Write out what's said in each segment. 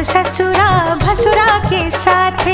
ससुरा भसुरा के साथे,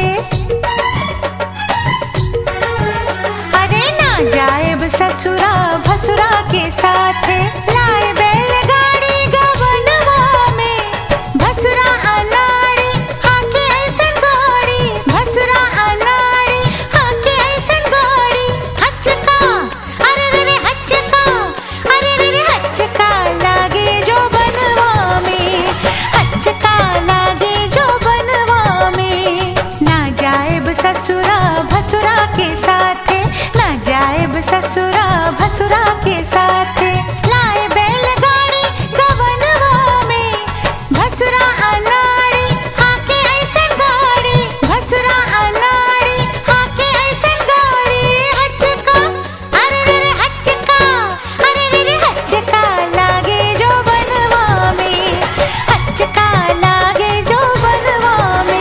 अरे ना जाएब ससुरा भसुरा के साथे। लाए बैलगाड़ी गवनवा में भसुरा अनाड़ी हाके ऐसन गाड़ी, भसुरा अनाड़ी हाके ऐसन गाड़ी। हचका अरे रे रे हचका, अरे रे रे हचका लागे जो बनवा में, हचका लागे जो बनवा में। ना जाएब ससुरा भसुरा के साथे, ना जाएब ससुरा भसुरा के साथे। लाए बैलगाड़ी गवनवा में भसुरा अनाड़ी हाके ऐसन गाड़ी, भसुरा अनाड़ी हाके ऐसन गाड़ी। हचका अरे रे रे हचका, अरे रे रे हचका लागे जो बनवा में, हचका लागे जो बनवा में।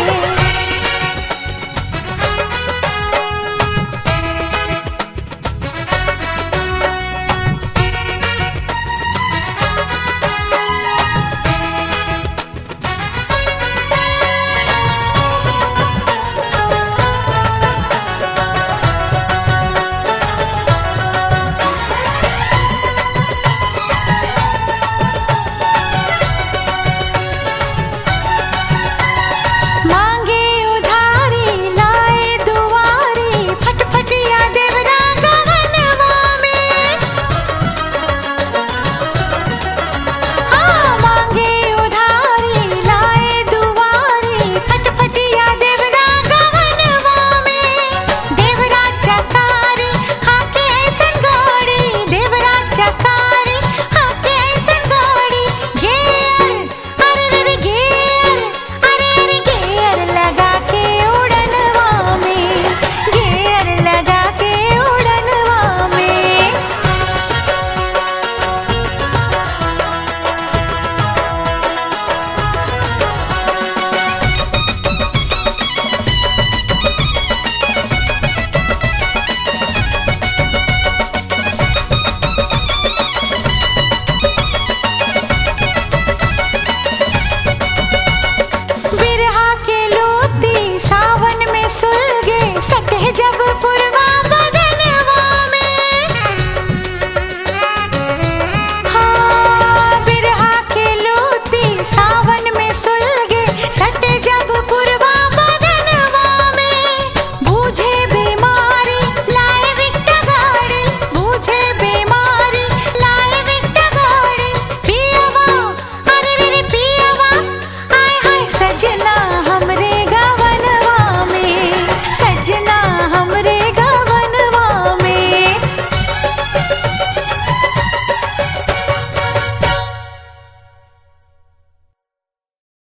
मांगे उधारी लाए दुआरी, फटफटिया देवरा गहनवा में। हाँ मांगे उधारी लाए दुआरी, फटफटिया देवरा गहनवा में। देवरा चकारी हाके ऐसन गाड़ी, देवरा चकारी हाके ऐसन गाड़ी। गेर अरे रे रे गेर, अरे अरे गेर लगा के उड़नवा में, गेर लगा के उड़नवा में। बिरहा के लोती सावन में सुलगे, सटे जब पुर